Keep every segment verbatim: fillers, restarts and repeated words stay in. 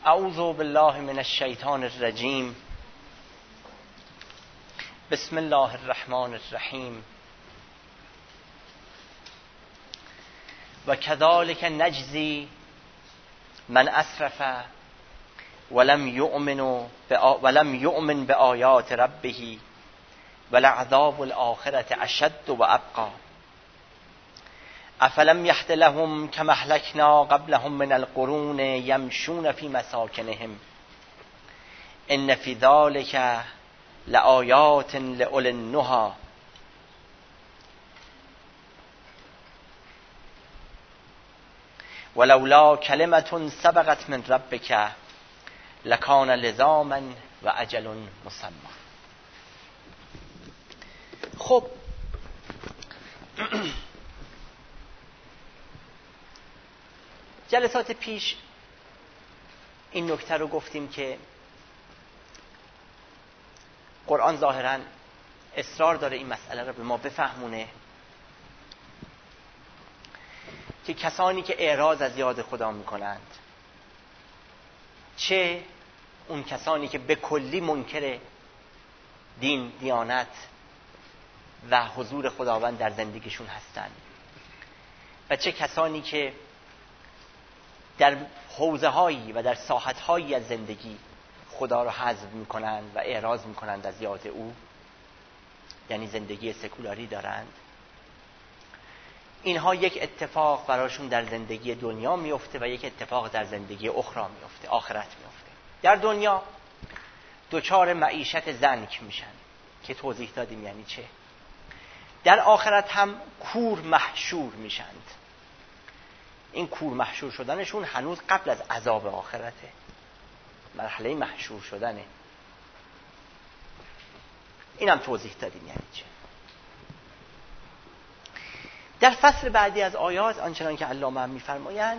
اعوذ بالله من الشیطان الرجیم. بسم الله الرحمن الرحیم. و کذالک نجزی من اسرف ولم یؤمن ولم یؤمن بآیات ربه ولعذاب الآخرة اشد و ابقی. افلم یهد لهم کما اهلکنا قبلهم من القرون یمشون فی مساکنهم ان فی ذلک لآیات لأولی النهی. ولولا کلمة سبقت من ربک لکان لزاما و اجل مسمى. خب جلسات پیش این نکته رو گفتیم که قرآن ظاهراً اصرار داره این مسئله رو به ما بفهمونه که کسانی که اعراض از یاد خدا میکنند، چه اون کسانی که به کلی منکر دین، دیانت و حضور خداوند در زندگیشون هستند و چه کسانی که در حوزه‌هایی و در ساحت‌هایی از زندگی خدا رو حذف می‌کنند و اعراض می‌کنند از یاد او، یعنی زندگی سکولاری دارند، اینها یک اتفاق براشون در زندگی دنیا میفته و یک اتفاق در زندگی اخرى میفته، آخرت میفته. در دنیا دچار معیشت زنک میشن که توضیح دادیم یعنی چه. در آخرت هم کور محشور میشند. این کور محشور شدنشون هنوز قبل از عذاب آخرته، مرحله محشور شدنه. اینم توضیح دادیم یعنی چه. در فصل بعدی از آیات آنچنان که علامه هم می‌فرمایند،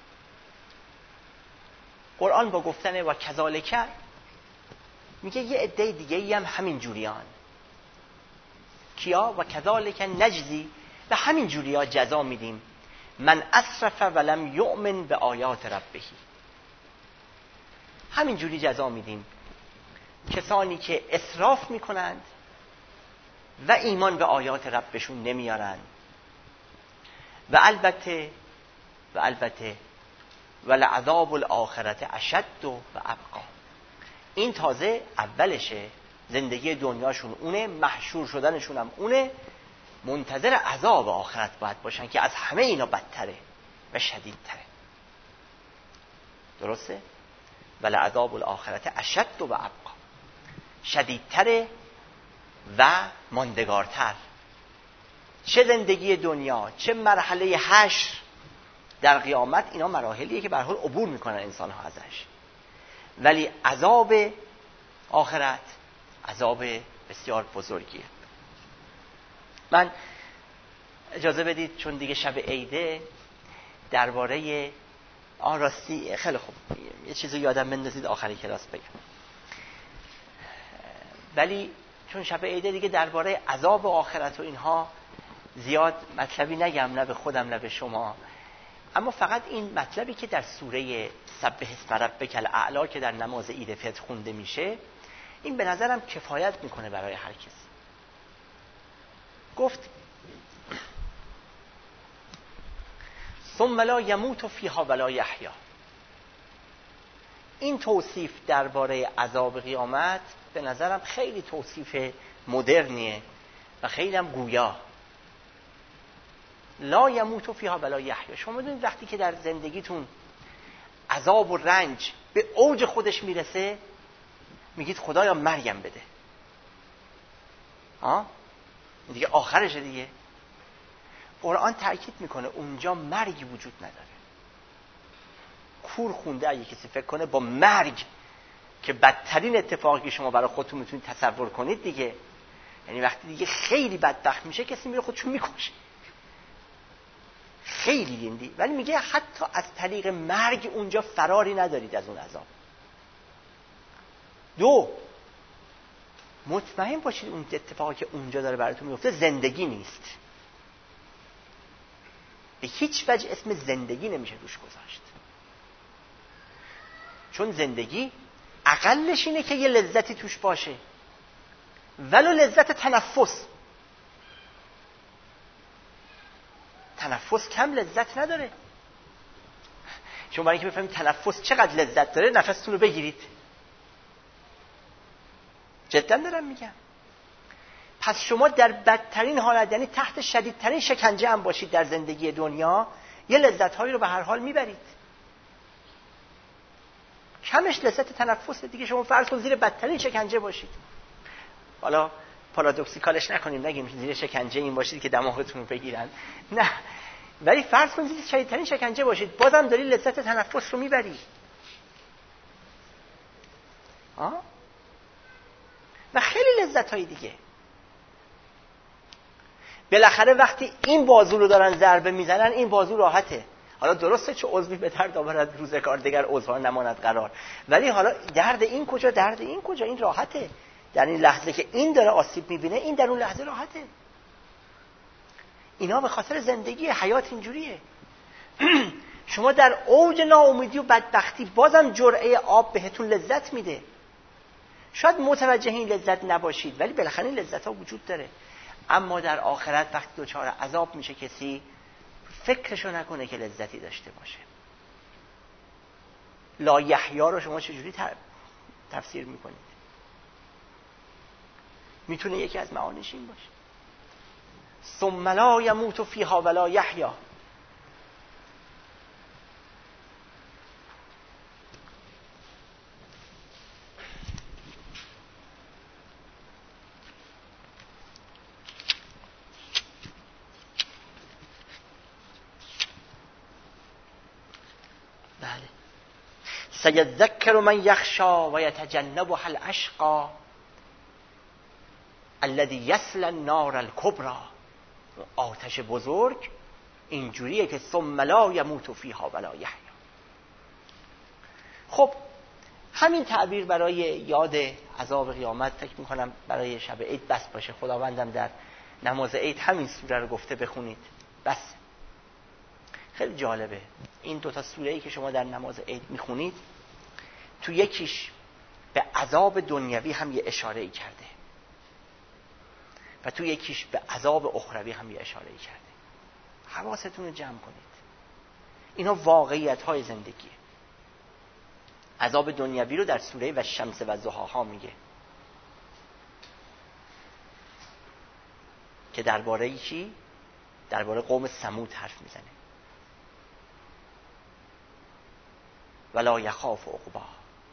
قرآن با گفتن و کذالک میگه یه عده دیگه‌ای هم همین جوریان. کیا؟ و کذالک نجزی، و همین جوریا جزا میدیم من اسرف ولم یؤمن به آیات ربه. همین جوری جزا میدیم کسانی که اسراف میکنند و ایمان به آیات ربشون نمیارن. و البته و البته ولعذاب الآخرة اشد و ابقی. این تازه اولشه، زندگی دنیاشون اونه، محشور شدنشون هم اونه، منتظر عذاب آخرت باید باشن که از همه اینا بدتره و شدیدتره. درسته؟ ولعذاب الآخرة اشد و ابقی، شدیدتره و ماندگارتر. چه زندگی دنیا، چه مرحله حشر در قیامت، اینا مراحلیه که به هر حال عبور میکنن انسان ها ازش، ولی عذاب آخرت عذاب بسیار بزرگیه. من اجازه بدید چون دیگه شب عیده درباره آن راستی خیلی خوب یه چیزی یادم بندازید آخری کلاس بگم، ولی چون شب عیده دیگه درباره عذاب آخرت و اینها زیاد مطلبی نگم، نه به خودم نه به شما، اما فقط این مطلبی که در سوره سبح اسم ربک الاعلی که در نماز عید فطر خونده میشه، این به نظرم کفایت میکنه برای هر کسی. گفت ثم لا یموت فیها ولا یحیا. این توصیف درباره عذاب قیامت به نظرم خیلی توصیف مدرنیه و خیلی هم گویا. لا یموت فیها ولا یحیا. شما میدونید وقتی که در زندگیتون عذاب و رنج به اوج خودش میرسه، میگید خدایا مرگم بده. ها؟ دیگه آخرشه دیگه. قرآن تأکید میکنه اونجا مرگی وجود نداره. کور خونده اگه کسی فکر کنه با مرگ که بدترین اتفاقی که شما برای خودتون میتونید تصور کنید دیگه، یعنی وقتی دیگه خیلی بدبخت میشه کسی میره خودشون میکشه، خیلی گندی. ولی میگه حتی از طریق مرگ اونجا فراری ندارید از اون عذاب. دو، مطمئن باشید اون اتفاقی که اونجا داره براتون میفته زندگی نیست. به هیچ وجه اسم زندگی نمیشه روش گذاشت، چون زندگی اقلش اینه که یه لذتی توش باشه، ولو لذت تنفس. تنفس کم لذت نداره. شما برای اینکه بفهمید تنفس چقدر لذت داره نفستون رو بگیرید. جدا دارم میگم. پس شما در بدترین حالت، یعنی تحت شدیدترین شکنجه هم باشید در زندگی دنیا، یه لذت‌هایی رو به هر حال میبرید. کمش لذت تنفس دیگه. شما فرض کن زیر بدترین شکنجه باشید، حالا پارادوکسیکالش نکنیم، نگیم زیر شکنجه این باشید که دماغتون رو بگیرن، نه، ولی فرض کن زیر شدیدترین شکنجه باشید، بازم داری لذت تنفس رو میبری. آه؟ و خیلی لذت‌های دیگه. بالاخره وقتی این بازو رو دارن ضربه میزنن، این بازو راحته. حالا درسته چه عضوی به درد آورد روزگار دیگر عضوها نماند قرار، ولی حالا درد این کجا، درد این کجا، این راحته. در این لحظه که این داره آسیب میبینه، این در اون لحظه راحته. اینا به خاطر زندگی، حیات اینجوریه. شما در اوج ناامیدی و بدبختی بازم جرعه آب بهتون لذت میده. شاید متوجه این لذت نباشید، ولی بالاخره این لذت ها وجود داره. اما در آخرت وقتی دچار عذاب میشه کسی، فکرشو نکنه که لذتی داشته باشه. لا یحیی رو شما چجوری تفسیر میکنید؟ میتونه یکی از معانیش این باشه ثم لا یموت فیها ولا یحیی. سیذکر من یخشی و یتجنبها الاشقی الذی یصلی النار الکبری. آتش بزرگ اینجوریه که ثم لا یموت فیها ولا یحیی. خب همین تعبیر برای یاد عذاب قیامت فکر میکنم برای شب عید بس باشه. خداوندم در نماز عید همین سوره رو گفته بخونید، بس. خیلی جالبه این دوتا سوره‌ای که شما در نماز عید میخونید، تو یکیش به عذاب دنیوی هم یه اشاره‌ای کرده و تو یکیش به عذاب اخروی هم یه اشاره‌ای کرده. حواستون رو جمع کنید. اینا واقعیت‌های زندگیه. عذاب دنیوی رو در سوره و شمس و ضحاها میگه که درباره چی؟ درباره قوم ثمود حرف میزنه. ولا یخاف عقباها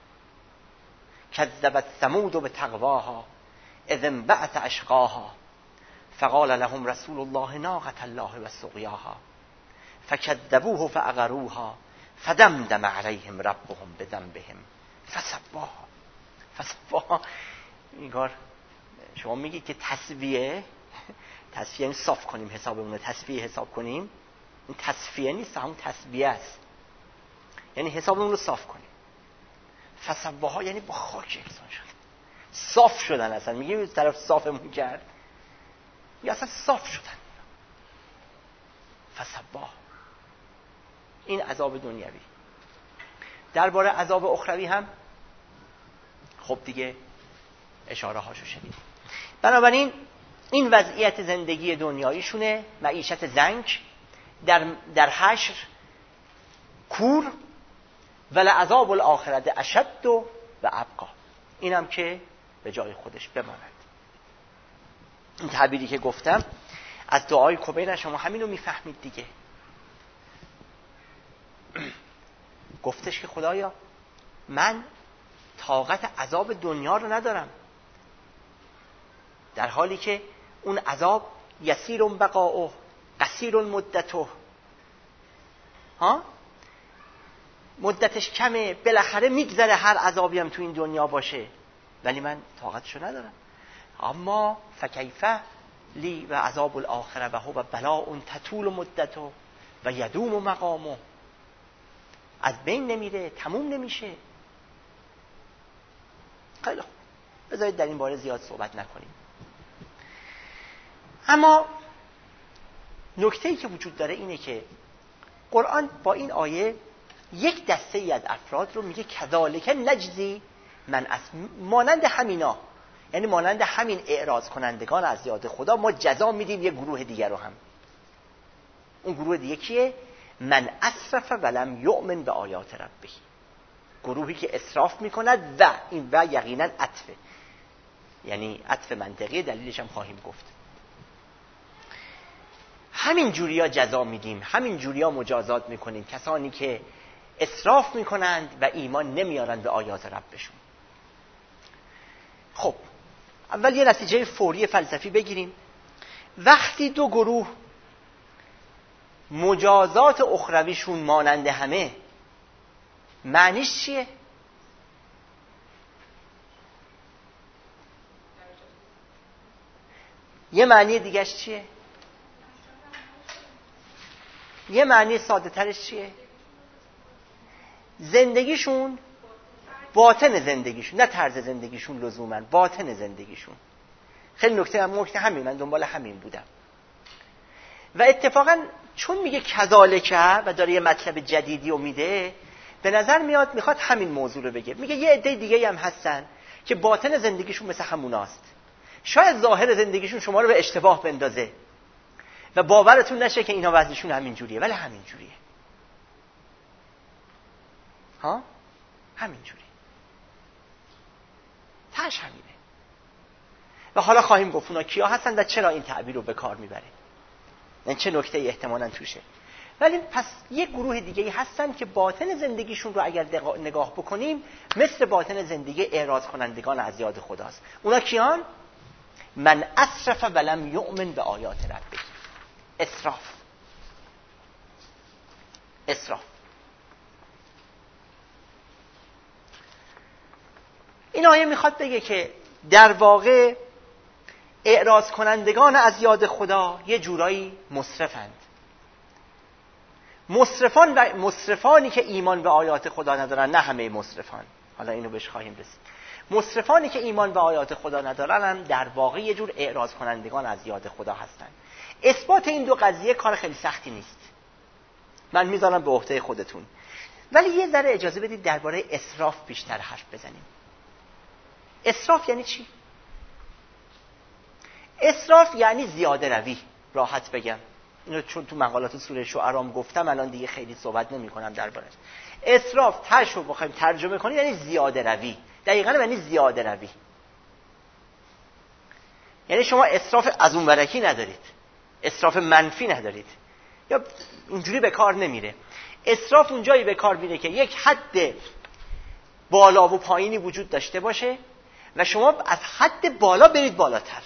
کذبت ثمود بتقواها اذ انبعث اشقاها فقال لهم رسول الله ناقة الله وسقیاها فكذبوه فعقروها فدمدم عليهم ربهم بذنبهم فسواها. فسواها اینگار شما میگید که تسویه، تسویه یعنی صاف کنیم حسابمون رو، تسویه حساب کنیم. این تصفیه نیست، همون تسبیه است، یعنی حسابمون رو صاف کنیم. فسواها یعنی با خاک یکسان شد، صاف شدن. اصلا میگه به طرف صافمون کرد، یا اصلا صاف شدن. فسواها. این عذاب دنیوی. درباره عذاب اخروی هم خب دیگه اشاره هاشو شنید. بنابراین این وضعیت زندگی دنیاییشونه، معیشت زنگ در در حشر کور، ولعذاب الاخرت اشد و ابقا. اینم که به جای خودش بماند. این تعبیری که گفتم از دعای کبیر شما همینو میفهمید دیگه. گفتش که خدایا من طاقت عذاب دنیا رو ندارم، در حالی که اون عذاب یسیر بقاؤه قصیر مدته، ها مدتش کمه، بالاخره میگذره هر عذابی هم تو این دنیا باشه، ولی من طاقتشو ندارم. اما فکیفه لی و عذاب الاخره و هو بلاء تطول مدته و یدوم مقامه. از بین نمیره، تموم نمیشه. خیلی خوب، بذارید در این باره زیاد صحبت نکنیم. اما نکته‌ای که وجود داره اینه که قرآن با این آیه یک دسته ای از افراد رو میگه کذالک نجزی من اس، مانند همینا، یعنی مانند همین اعراض کنندگان از یاد خدا ما جزا میدیم یک گروه دیگر رو هم. اون گروه دیگه کیه؟ من اسرف ولم یؤمن به آیات ربه، گروهی که اسراف میکند و این و یقینا عطفه، یعنی عطف منطقی، دلیلش هم خواهیم گفت. همین جوریا جزا میدیم، همین جوریا مجازات میکنیم کسانی که اسراف میکنند و ایمان نمیارند به آیات ربشون. خب اول یه نتیجه فوری فلسفی بگیریم. وقتی دو گروه مجازات اخرویشون مانند همه، معنیش چیه؟ یه معنی دیگهش چیه؟ یه معنی ساده ترش چیه؟ زندگیشون، باطن زندگیشون، نه طرز زندگیشون لزوما، باطن زندگیشون. خیلی نکته هم نکته همین، من دنبال همین بودم. و اتفاقا چون میگه کذالک و داره یه مطلب جدیدی رو میده، به نظر میاد میخواد همین موضوع رو بگه. میگه یه عده دیگه هم هستن که باطن زندگیشون مثل هموناست. شاید ظاهر زندگیشون شما رو به اشتباه بندازه و باورتون نشه که اینا وضعشون همین جوریه، ولی همین جوریه. ها؟ همین جوریه. تاش همینه. و حالا خواهیم گفت اونا کیا هستن و چرا این تعبیر رو به کار میبره. این چه نکته احتمالاً توشه. ولی پس یک گروه دیگه هستن که باطن زندگیشون رو اگر نگاه بکنیم مثل باطن زندگی اعراض کنندگان از یاد خداست. اونا کیان؟ من اسرف ولم یؤمن به آیات ربه. اسراف. اسراف. این آیه میخواد بگه که در واقع اعراض کنندگان از یاد خدا یه جورایی مسرفند. مسرفان و مسرفانی که ایمان به آیات خدا ندارن، نه همه مسرفان، حالا اینو بهش خواهیم رسید. مسرفانی که ایمان به آیات خدا ندارن هم در واقع یه جور اعراض کنندگان از یاد خدا هستن. اثبات این دو قضیه کار خیلی سختی نیست، من میذارم به عهده خودتون. ولی یه ذره اجازه بدید درباره اسراف بیشتر حرف بزنیم. اسراف یعنی چی؟ اسراف یعنی زیاده روی. راحت بگم اینو چون تو مقالات سوره شعرا گفتم الان دیگه خیلی صحبت نمی کنم دربارش. اسراف تاش رو بخوایم ترجمه کنیم یعنی زیاده روی. دقیقاً یعنی زیاده روی. یعنی شما اسراف از اون ورکی ندارید، اسراف منفی ندارید، یا اینجوری به کار نمیره. اسراف اونجایی به کار میره که یک حد بالا و پایینی وجود داشته باشه و شما از حد بالا برید بالاتر.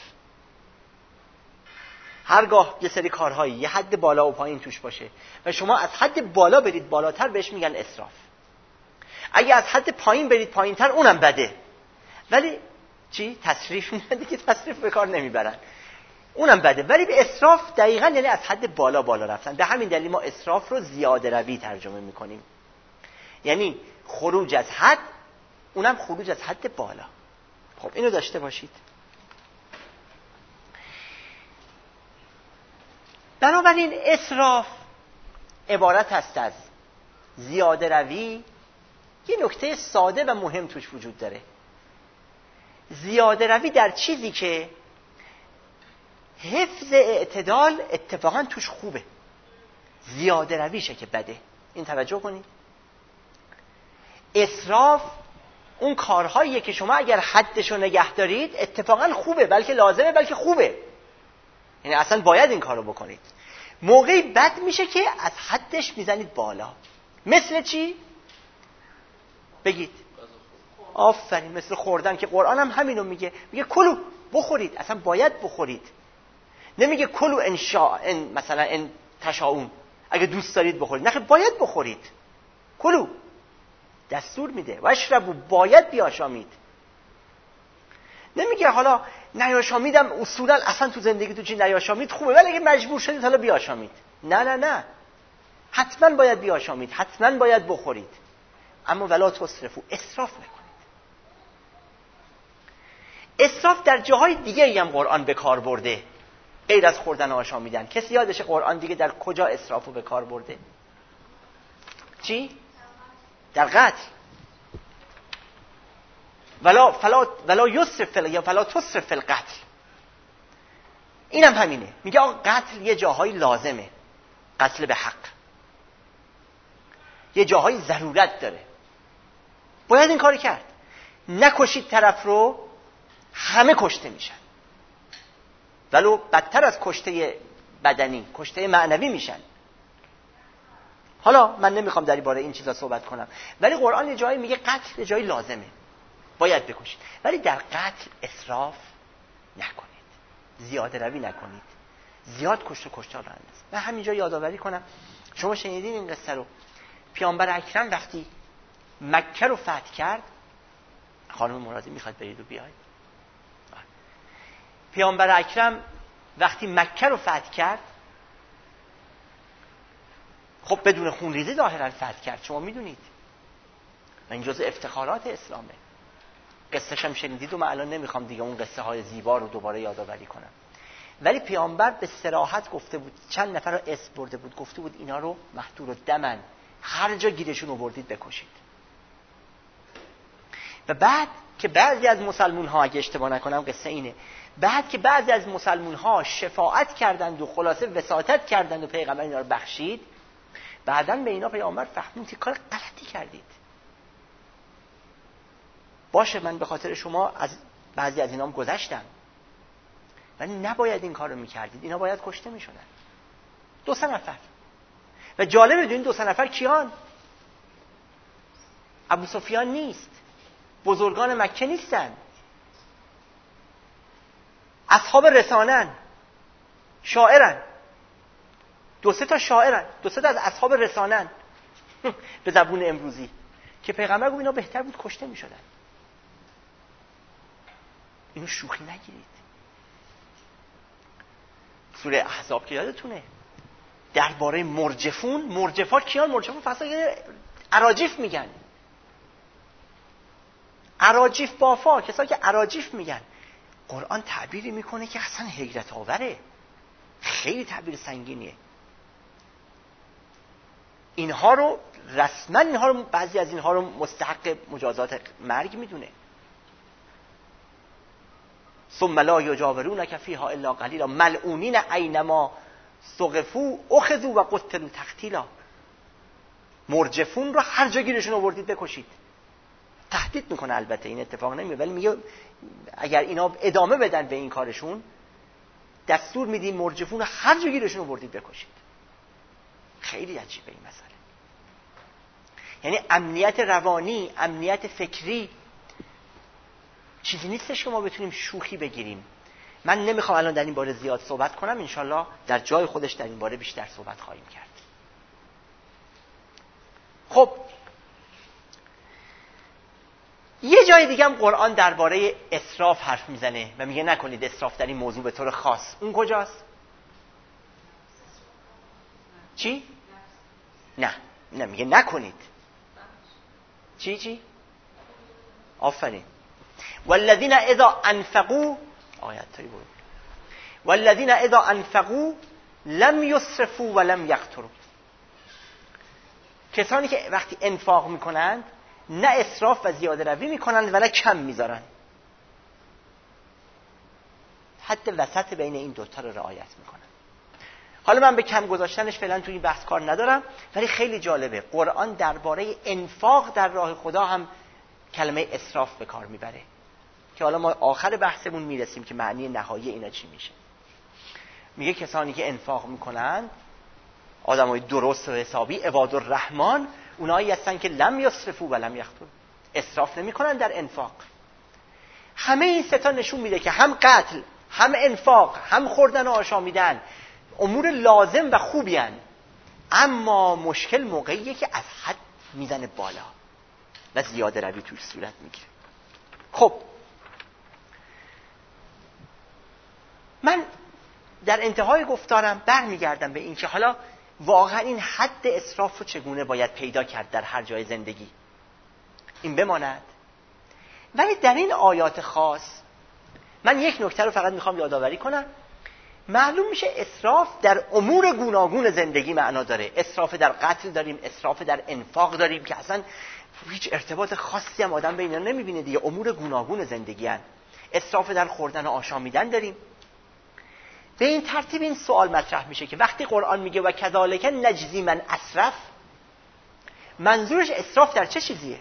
هرگاه یه سری کارهایی یه حد بالا و پایین توش باشه و شما از حد بالا برید بالاتر بهش میگن اسراف. اگه از حد پایین برید پایینتر اونم بده، ولی چی؟ تصریف میده که تصریف به کار نمیبرن، اونم بده. ولی به اسراف دقیقاً یعنی از حد بالا بالا رفتن. به همین دلیل ما اسراف رو زیاده روی ترجمه میکنیم، یعنی خروج از حد، اونم خروج از حد بالا. خب اینو داشته باشید. بنابراین اسراف عبارت است از زیاده روی. یه نکته ساده و مهم توش وجود داره. زیاده روی در چیزی که حفظ اعتدال اتفاقا توش خوبه، زیاده رویشه که بده. این توجه کنید. اسراف اون کارهاییه که شما اگر حدشو نگه دارید اتفاقا خوبه، بلکه لازمه، بلکه خوبه، یعنی اصلا باید این کارو بکنید. موقعی بد میشه که از حدش میزنید بالا. مثل چی؟ بگید. آفرین، مثل خوردن که قرآن هم همینو میگه. میگه کلو، بخورید، اصلا باید بخورید. نمیگه کلو انشاء ان مثلا ان تشاؤون، اگه دوست دارید بخورید. نه، باید بخورید. کلو دستور میده. و اشربوا، باید بیاشامید. نمیگه حالا نیاشامیدم اصولا اصلا تو زندگی تو چی نیاشامید خوبه، ولی اگه مجبور شدید حالا بیاشامید. نه نه نه، حتما باید بیاشامید، حتما باید بخورید. اما ولا تسرفوا، اسراف نکنید. اسراف در جاهای دیگه هم قرآن به کار برده غیر از خوردن و آشامیدن. کسی یادشه قرآن دیگه در کجا اسرافو به کار برده؟ چی؟ در قتل. ولا فلا ولا یسرف فل یا فلا تسرف فی القتل. اینم هم همینه، میگه آقا قتل یه جاهای لازمه، قتل به حق یه جاهای ضرورت داره، باید این کاری کرد. نکشید طرف رو، همه کشته میشن، ولو بدتر از کشته بدنی کشته معنوی میشن. حالا من نمیخوام در باره این چیزا صحبت کنم، ولی قرآن یه جایی میگه قتل یه جایی لازمه، باید بکشید، ولی در قتل اسراف نکنید، زیاده روی نکنید، زیاد کشت و کشتار رو اندازید. من همینجا یادآوری کنم، شما شنیدین این قصه رو، پیامبر اکرم وقتی مکه رو فتح کرد، خانم مرادی میخواد برید و بیاید. پیامبر اکرم وقتی مکه رو فتح کرد، خب بدون خونریزی ظاهرا فتح کرد، شما میدونید و این جزء افتخارات اسلامه. قصه‌ش هم شنیدید و من الان نمیخوام دیگه اون قصه های زیبا رو دوباره یادآوری کنم، ولی پیامبر به صراحت گفته بود، چند نفر رو اسم برده بود، گفته بود اینا رو مهدور الدمن، هر جا گیرشون آوردید بکشید. و بعد که بعضی از مسلمون ها، اگه اشتباه نکنم قصه اینه، بعد که بعضی از مسلمون ها شفاعت کردند و خلاصه وساطت کردند و پیغمبر اینا رو بخشید، بعداً به اینا پیامبر فهموند که کار غلطی کردید. باشه من به خاطر شما از بعضی از اینام گذشتم، ولی نباید این کار رو میکردید، اینا باید کشته میشدن. دو سه نفر. و جالب بدونید دو سه نفر کیان؟ ابو سفیان نیست، بزرگان مکه نیستن، اصحاب رسانن، شاعرن، دو سه تا شاعرن، دو سه تا از اصحاب رسانن به زبون امروزی، که پیغمبر گفت اینا بهتر بود کشته میشدن. اینو شوخی نگیرید. سوره احزاب که یادتونه درباره مرجفون، مرجفات کیان؟ مرجفون فصل اراجیف میگن، اراجیف بافا، کسایی که اراجیف میگن. قرآن تعبیری میکنه که اصلا حیرت آوره، خیلی تعبیر سنگینیه. اینها رو رسما اینها رو بعضی از اینها رو مستحق مجازات مرگ میدونه. ثم لا یجاورونک فیها الا قلیلا ملعونین اینما ثقفوا اخذوا و قتلوا تقتیلا. مرجفون رو هر جا گیرشون آوردید بکشید. تهدید میکنه، البته این اتفاق نمیفته، ولی میگه اگر اینا ادامه بدن به این کارشون، دستور میدیم مرجفون رو هر جا گیرشون آوردید بکشید. خیلی عجیبه این مسئله. یعنی امنیت روانی، امنیت فکری چیزی نیستش که ما بتونیم شوخی بگیریم. من نمیخوام الان در این باره زیاد صحبت کنم، انشالله در جای خودش در این باره بیشتر صحبت خواهیم کرد. خب یه جای دیگه هم قرآن درباره اسراف حرف میزنه و میگه نکنید اسراف در این موضوع به طور خاص. اون کجاست؟ چی؟ نه نه میگه نکنید. چی چی؟ آفرین. والذین اذا انفقوا، آیت تایی بود، والذین اذا انفقوا لم یسرفوا ولم یقتروا. کسانی که وقتی انفاق میکنند نه اسراف و زیاده روی میکنند ولی کم میذارن، حد وسط بین این دوتا رو رعایت میکنن. حالا من به کم گذاشتنش فعلا توی این بحث کار ندارم، ولی خیلی جالبه قرآن درباره انفاق در راه خدا هم کلمه اسراف به کار میبره، که حالا ما آخر بحثمون میرسیم که معنی نهایی اینا چی میشه. میگه کسانی که انفاق میکنن آدمای درست و حسابی، عباد الرحمن، اونایی هستن که لم یسرفوا و لم یقتروا، اسراف نمیکنن در انفاق. همه این سه تا نشون میده که هم قتل، هم انفاق، هم خوردن و آشامیدن امور لازم و خوبی هن. اما مشکل موقعیه که از حد میزنه بالا و زیاده روی توش صورت میگیره. خب من در انتهای گفتارم برمیگردم به این که حالا واقعا این حد اسراف رو چگونه باید پیدا کرد در هر جای زندگی. این بماند، ولی در این آیات خاص من یک نکته رو فقط میخوام یادآوری کنم. معلوم میشه اسراف در امور گوناگون زندگی معنا داره. اسراف در قتل داریم، اسراف در انفاق داریم که اصلا هیچ ارتباط خاصی هم آدم به اینا نمیبینه دیگه، امور گوناگون زندگی هن. اسراف در خوردن و آشامیدن داریم. به این ترتیب این سوال مطرح میشه که وقتی قرآن میگه و کذالک نجزی من اسرف، منظورش اسراف در چه چیزیه؟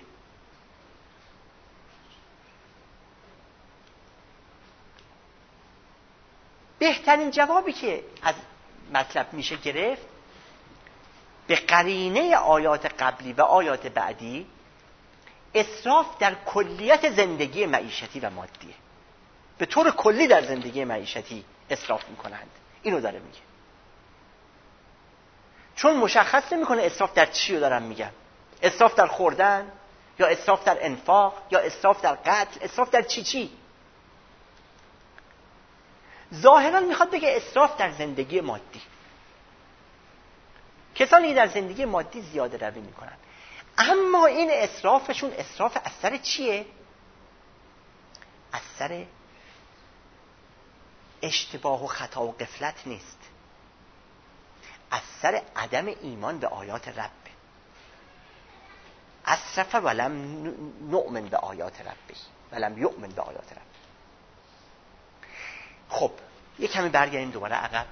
بهترین جوابی که از مطلب میشه گرفت به قرینه آیات قبلی و آیات بعدی، اسراف در کلیت زندگی معیشتی و مادیه. به طور کلی در زندگی معیشتی اسراف میکنند. اینو داره میگه. چون مشخص نمیکنه اسراف در چی رو دارم میگم. اسراف در خوردن یا اسراف در انفاق یا اسراف در قتل، اسراف در چی چی. ظاهرا میخواد بگه اسراف در زندگی مادی. کسانی که در زندگی مادی زیاده روی میکنن، اما این اسرافشون اسراف از سر چیه؟ از سر اشتباه و خطا و غفلت نیست، از سر عدم ایمان به آیات رب. اسرف ولم نؤمن به آیات ربی ولم یؤمن به آیات رب. خب یک کمی برگردیم دوباره عقب.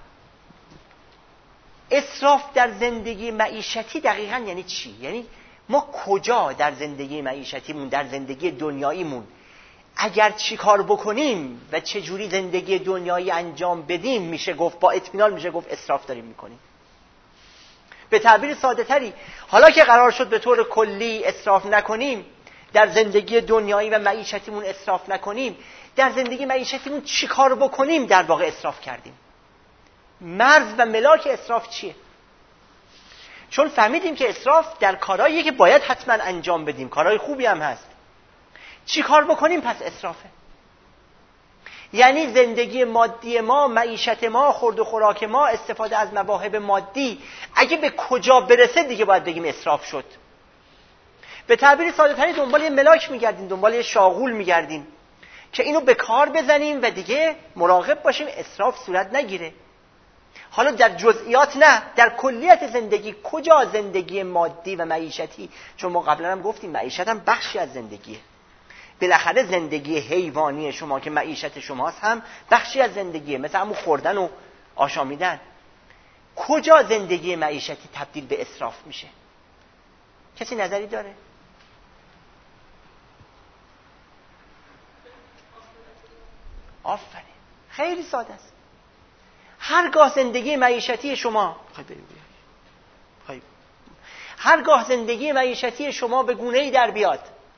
اسراف در زندگی معیشتی دقیقاً یعنی چی؟ یعنی ما کجا در زندگی معیشتیمون، در زندگی دنیاییمون اگر چی کار بکنیم و چه جوری زندگی دنیایی انجام بدیم میشه گفت با اطمینان میشه گفت اسراف داریم میکنیم. به تعبیر ساده تری، حالا که قرار شد به طور کلی اسراف نکنیم، در زندگی دنیایی و معیشتیمون اسراف نکنیم، در زندگی معیشتیمون چی کار بکنیم در واقع اسراف کردیم. مرز و ملاک اسراف چیه؟ چون فهمیدیم که اسراف در کارهاییه که باید حتما انجام بدیم، کارهای خوبی هم هست. چی کار بکنیم پس اسرافه. یعنی زندگی مادی ما، معیشت ما، خورد و خوراک ما، استفاده از مواهب مادی اگه به کجا برسه دیگه باید بگیم اسراف شد. به تعبیر ساده تری دنبال یه ملاک میگردیم، دنبال یه شاغول میگردیم که اینو به کار بزنیم و دیگه مراقب باشیم اسراف صورت نگیره. حالا در جزئیات نه، در کلیت زندگی کجا زندگی مادی و معیشتی، چون ما قبلا هم گفتیم معیشت هم بخشی از زندگیه. بالاخره زندگی حیوانی شما که معیشت شماست هم بخشی از زندگیه، مثل همون خوردن و آشامیدن. کجا زندگی معیشتی تبدیل به اسراف میشه؟ کسی نظری داره؟ آفرین، خیلی ساده است. هرگاه زندگی معیشتی شما هرگاه زندگی معیشتی شما به گونه‌ای در بیاد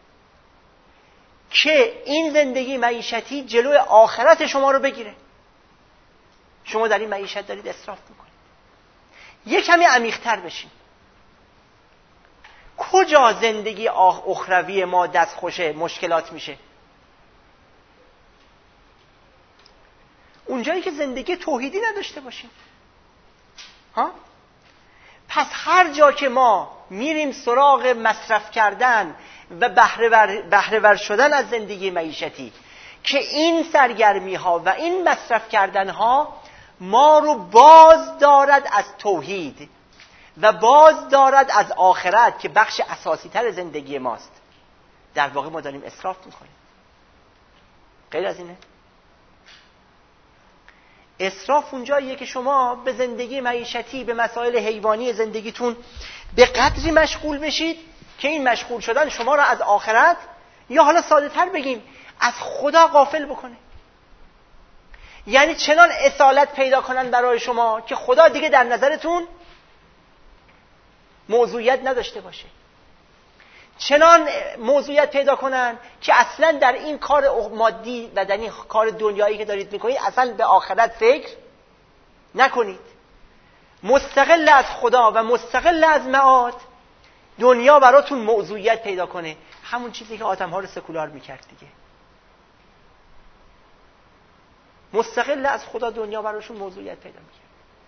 که این زندگی معیشتی جلوی آخرت شما رو بگیره، شما در این معیشت دارید اسراف میکنید. یک کمی عمیق‌تر بشین. کجا زندگی اخروی ما دستخوش مشکلات میشه؟ اونجایی که زندگی توحیدی نداشته باشیم. ها؟ پس هر جا که ما میریم سراغ مصرف کردن و بهره ور, بهره ور شدن از زندگی معیشتی که این سرگرمی ها و این مصرف کردن ها ما رو باز دارد از توحید و باز دارد از آخرت که بخش اساسی تر زندگی ماست، در واقع ما داریم اسراف میکنیم. غیر از اینه؟ اسراف اونجاییه که شما به زندگی معیشتی، به مسائل حیوانی زندگیتون به قدری مشغول بشید که این مشغول شدن شما را از آخرت، یا حالا ساده تر بگیم از خدا غافل بکنه. یعنی چنان اصالت پیدا کنن برای شما که خدا دیگه در نظرتون موضوعیت نداشته باشه. چنان موضوعیت پیدا کنن که اصلا در این کار مادی و در این کار دنیایی که دارید میکنید اصلا به آخرت فکر نکنید. مستقل از خدا و مستقل از معاد دنیا براتون موضوعیت پیدا کنه. همون چیزی که آدم‌ها رو سکولار میکرد دیگه. مستقل از خدا دنیا براشون موضوعیت پیدا میکرد.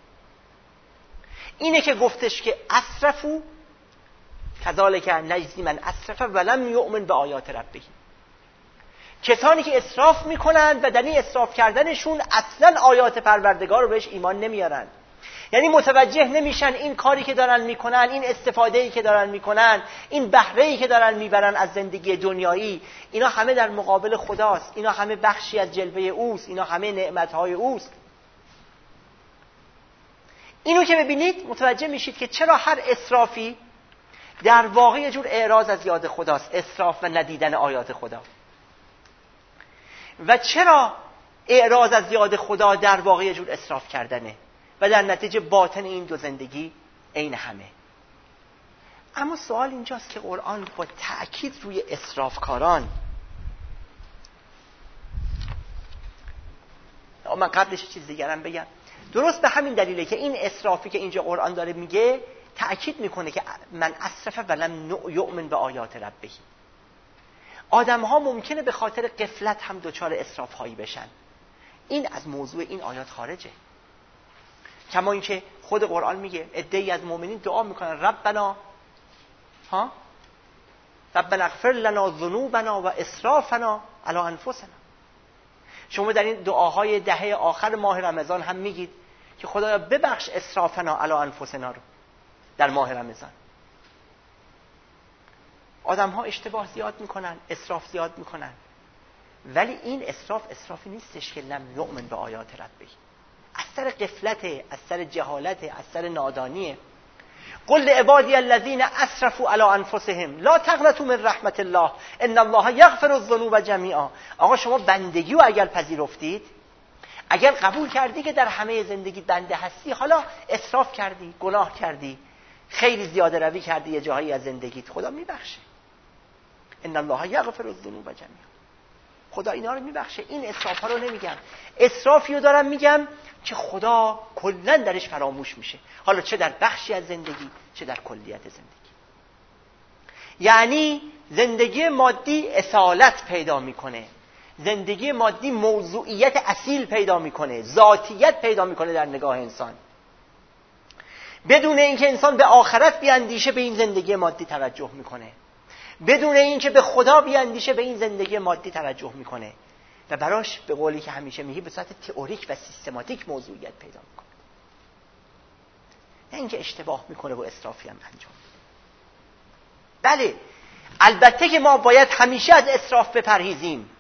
اینه که گفتش که اسرفو کذالک نجزی من اسرف ولم یؤمن به آیات ربه. کسانی که اسراف میکنند و در این اسراف کردنشون اصلا آیات پروردگار رو بهش ایمان نمیارن یعنی متوجه نمیشن این کاری که دارن میکنن، این استفاده‌ای که دارن میکنن، این بهره‌ای که دارن میبرن از زندگی دنیایی، اینا همه در مقابل خداست، اینا همه بخشی از جلوه اوست، اینا همه نعمت‌های اوست. اینو که ببینید متوجه میشید که چرا هر اسرافی در واقع یه جور اعراض از یاد خداست، اسراف و ندیدن آیات خدا. و چرا اعراض از یاد خدا در واقع یه جور اسراف کردنه و در نتیجه باطن این دو زندگی عین همه. اما سوال اینجاست که قرآن با تأکید روی اسرافکاران، من قبلش چیز دیگرم بگم، درست به همین دلیله که این اسرافی که اینجا قرآن داره میگه تأکید میکنه که من اسرف ولم یؤمن به آیات ربه. آدم ها ممکنه به خاطر غفلت هم دچار اسراف هایی بشن، این از موضوع این آیات خارجه. کما اینکه خود قرآن میگه عده‌ای از مؤمنین دعا میکنن ربنا ها ربنا اغفر لنا ذنوبنا و اسرافنا علی انفسنا. شما در این دعاهای دهه آخر ماه رمضان هم میگید که خدایا ببخش اسرافنا علی انفسنا رو در ماه رمضان. آدم ها اشتباه زیاد میکنن، اسراف زیاد میکنن، ولی این اسراف اسرافی نیستش که لم یؤمن به آیات ربه، از سر غفلته، از سر جهالته، از سر نادانیه. قل لعبادی الذین اسرفوا علی انفسهم لا تقنطوا من رحمت الله ان الله یغفر الذنوب جمیعا. آقا شما بندگی رو اگر پذیرفتید، اگر قبول کردی که در همه زندگی بنده هستی، حالا اسراف کردی، گناه کردی، خیلی زیاده روی کردی یه جایی از زندگیت، خدا میبخشه. ان الله یغفر الذنوب جمیعا، خدا اینا رو میبخشه. این اسراف ها رو نمیگم، اسرافی رو دارم میگم که خدا کلا درش فراموش میشه، حالا چه در بخشی از زندگی چه در کلیت زندگی. یعنی زندگی مادی اصالت پیدا میکنه، زندگی مادی موضوعیت اصیل پیدا میکنه، ذاتیت پیدا میکنه در نگاه انسان. بدون اینکه انسان به آخرت بیاندیشه به این زندگی مادی توجه میکنه، بدون اینکه به خدا بیاندیشه به این زندگی مادی توجه میکنه و براش به قولی که همیشه میگی به صورت تئوریک و سیستماتیک موضوعیت پیدا میکنه، نه اینکه اشتباه میکنه و اسرافی هم انجام میده. بله البته که ما باید همیشه از اسراف بپرهیزیم،